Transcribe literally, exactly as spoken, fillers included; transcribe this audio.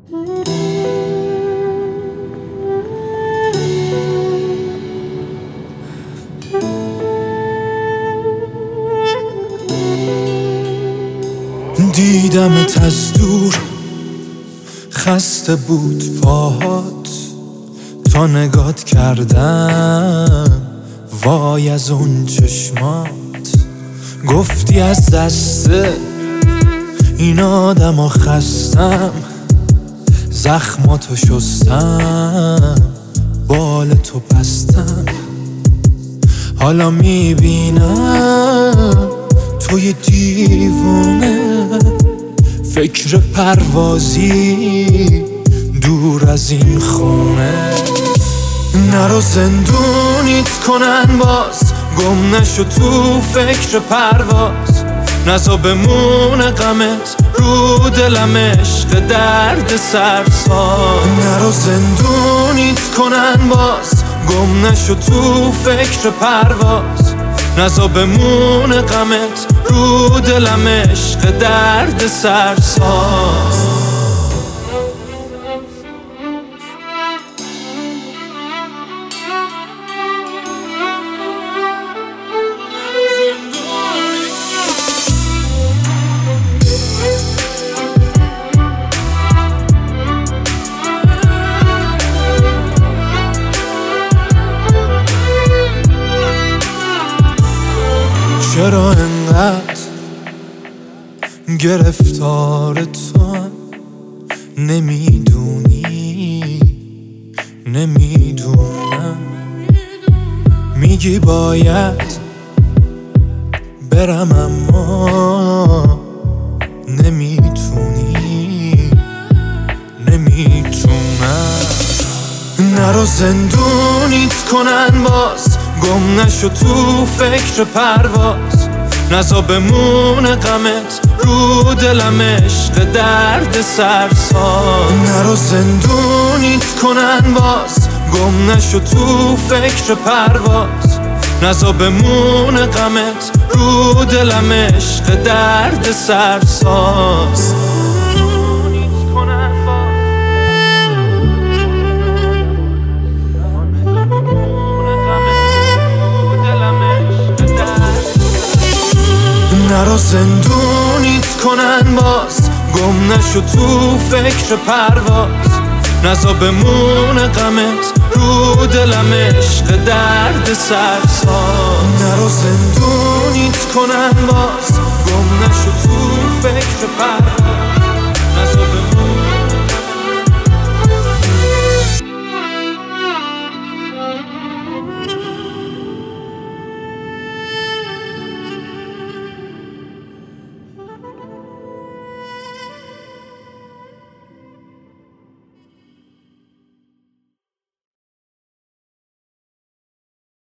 دیدمت از دور، خسته بود پاهات، تا نگات کردم وای از اون چشمات. گفتی از دست این آدم ها خستم، زخماتو شستم، بال تو بستم. حالا میبینم توی دیوونه، فکر پروازی دور از این خونه. نرو زندونیت کنن باز، گم نشو تو فکر پرواز. نزا بمونه غمت رو دلم، عشق درد سرساز. نرو زندونیت کنن باز، گم نشو تو فکر پرواز. نزا بمونه غمت رو دلم، عشق درد سرساز. چرا انقدر گرفتار تو؟ نمیدونی نمیدونم. میگی باید برم اما نمیتونی نمیتونم. نرو زندونیت کنن باز، گم نشو تو فکر پرواز. نزا بمونه غمت رو دلم، عشق درد سرساز. نرو زندونیت کنن باز، گم نشو تو فکر پرواز. نزا بمونه غمت رو دلم، عشق درد سرساز. نرو زندونیت کنن باز، گم نشو تو فکر پرواز. نزا بمونه غمت رو دلم، عشق درد سرساز. نرو زندونیت کنن باز، گم نشو تو فکر پرواز.